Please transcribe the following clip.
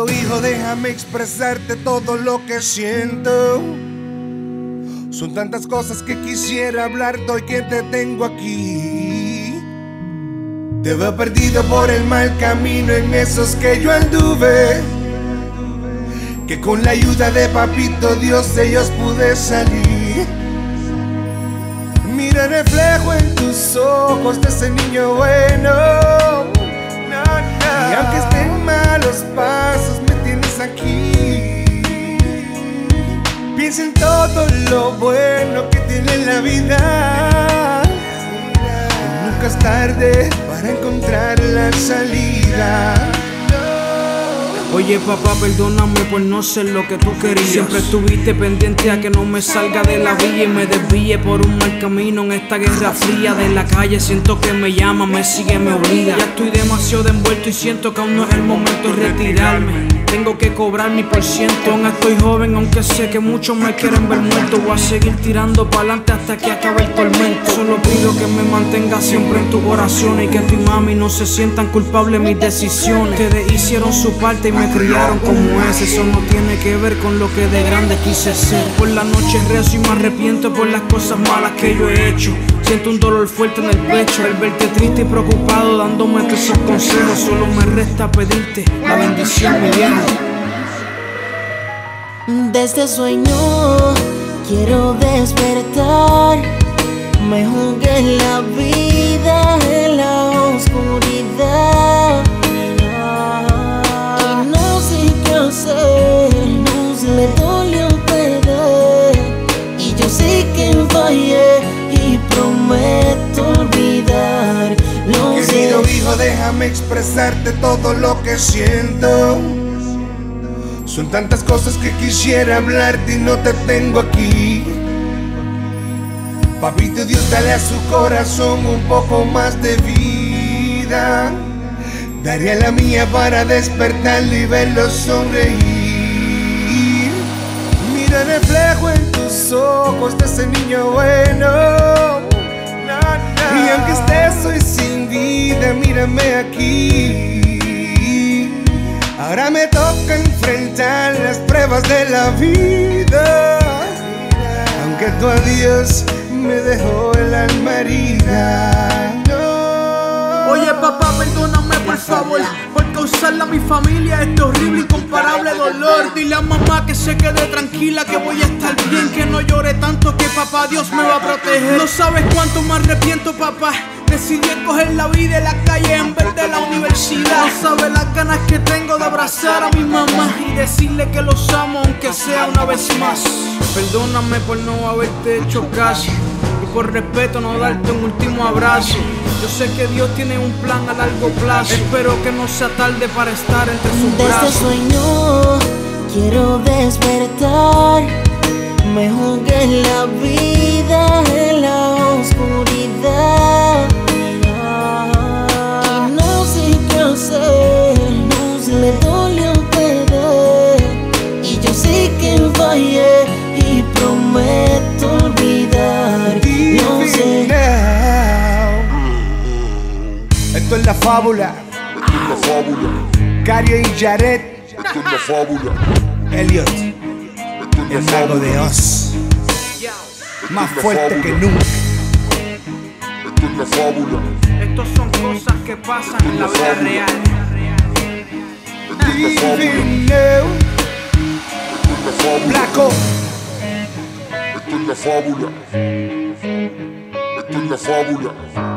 Querido hijo, déjame expresarte todo lo que siento. Son tantas cosas que quisiera hablar hoy que te tengo aquí. Te veo perdido por el mal camino en esos que yo anduve, que con la ayuda de papito Dios de ellos pude salir. Mira el reflejo en tus ojos de ese niño bueno. Y aunque estén malos pasos, me tienes aquí. Piensa en todo lo bueno que tiene la vida. Nunca es tarde para encontrar la salida. Oye papá, perdóname por no ser lo que tú querías. Siempre estuviste pendiente a que no me salga de la villa y me desvíe por un mal camino en esta guerra fría de la calle. Siento que me llama, me sigue, me obliga. Ya estoy demasiado envuelto y siento que aún no es el momento de retirarme. Tengo que cobrar mi por ciento. Aún estoy joven, aunque sé que muchos me quieren ver muerto. Voy a seguir tirando para adelante hasta que acabe el tormento. Solo pido que me mantenga siempre en tus oraciones y que tu mami no se sientan culpables mis decisiones. Ustedes hicieron su parte y me criaron como es. Eso no tiene que ver con lo que de grande quise ser. Por la noche rezo y me arrepiento por las cosas malas que yo he hecho. Siento un dolor fuerte en el pecho al verte triste y preocupado dándome todos esos consejos. Solo me resta pedirte la bendición, mi viejo. De este sueño quiero despertar. Me jugué la vida en la oscuridad y no sé qué hacer. Me dolió perder y yo sé que fallé y prometo olvidar. Querido hijo, déjame expresarte todo lo que siento. Son tantas cosas que quisiera hablarte y no te tengo aquí. Papito Dios, dale a su corazón un poco más de vida. Daría la mía para despertarlo y verlo sonreír. Mira el reflejo en tus ojos de ese niño bueno. Y aunque estés hoy sin vida, mírame aquí. Ahora me toca enfrentar las pruebas de la vida, aunque tu adiós me dejó el alma herida. No. Oye papá, perdóname por favor por causarle a mi familia este horrible, incomparable dolor. Dile a mamá que se quede tranquila, que voy a estar bien, que no llore tanto, que papá Dios me va a proteger. No sabes cuánto me arrepiento, papá. Decidí escoger la vida en la calle en vez de la universidad. No sabes las ganas que tengo de abrazar a mi mamá y decirle que los amo aunque sea una vez más. Perdóname por no haberte hecho caso y por respeto no darte un último abrazo. Yo sé que Dios tiene un plan a largo plazo. Espero que no sea tarde para estar entre sus brazos. De este sueño quiero despertar. Me jugué la vida en la oscuridad y no sé qué hacer. Me dolió perder y yo sé que fallé y prometo olvidar. No sé. Esto es la fábula. Cario y Jared. Esto es la fábula. Elliot, el mago de Oz, más fuerte que nunca. Esto es la fábula. Estos son cosas que pasan en la vida real. Living now. Blanco. Esto es la fábula. Esto es la fábula.